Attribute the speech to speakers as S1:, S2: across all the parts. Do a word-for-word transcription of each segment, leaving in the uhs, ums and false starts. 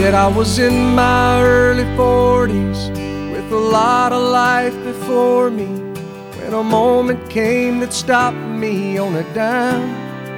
S1: said I was in my early forties with a lot of life before me, when a moment came that stopped me on a dime.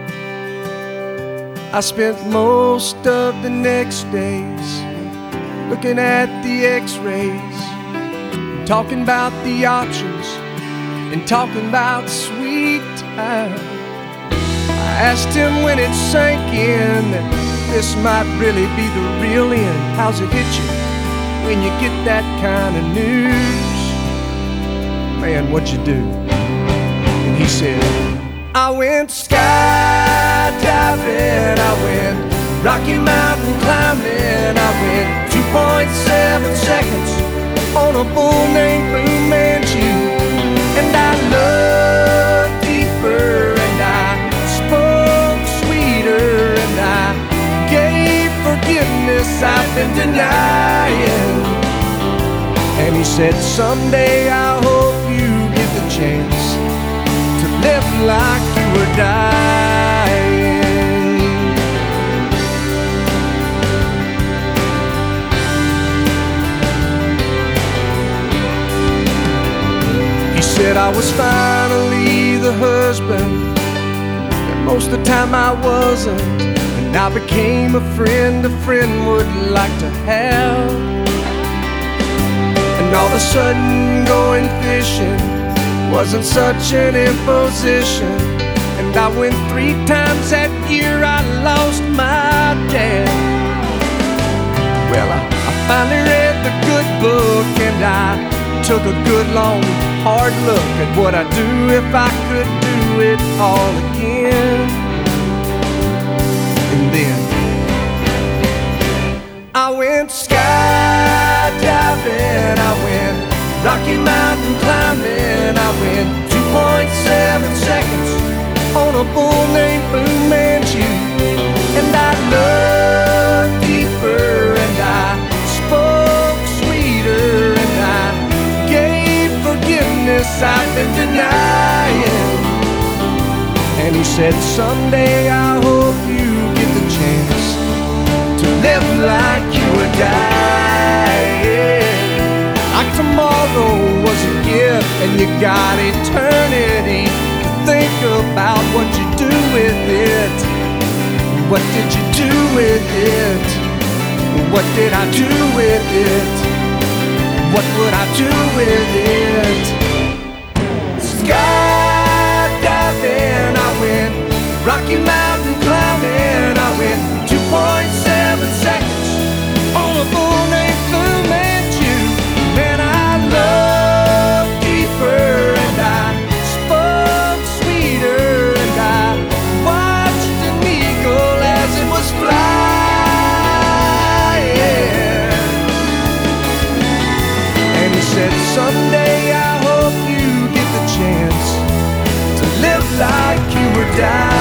S1: I spent most of the next days looking at the x-rays, talking about the options and talking about sweet time. I asked him when it sank in that this might really be the real end. How's it hit you when you get that kind of news? Man, what'd you do? And he said, I went skydiving, I went Rocky Mountain climbing, I went two point seven seconds on a bull named Fu Manchu. And I loved deeper, and I spoke sweeter, and I gave forgiveness I've been denying. And he said, someday I hope you get the chance to live like you were dying. He said I was finally the husband that most of the time I wasn't, and I became a friend a friend would like to have. And all of a sudden going fishing wasn't such an imposition, and I went three times that year. I lost my dad. Well, I, I finally read the good book, and I took a good long hard look at what I'd do if I could do it all again. And then I went skydiving, I went Rocky Mountain climbing, I went two point seven seconds on a bull named Fu Manchu. And I loved deeper, and I spoke sweeter, and I gave forgiveness I've been denying. And he said, someday I hope you get the chance to live like you were dying. Like tomorrow was a gift, and you got eternity to think about what you do with it. What did you do with it? What did I do with it? What would I do with it? Skydiving, I went Rocky Mountain climbing, I went two point seven seconds on a bull named Fu Manchu. Man, I loved deeper, and I spoke sweeter, and I watched an eagle as it was flying. And he said, someday I hope you get the chance to live like you were dying.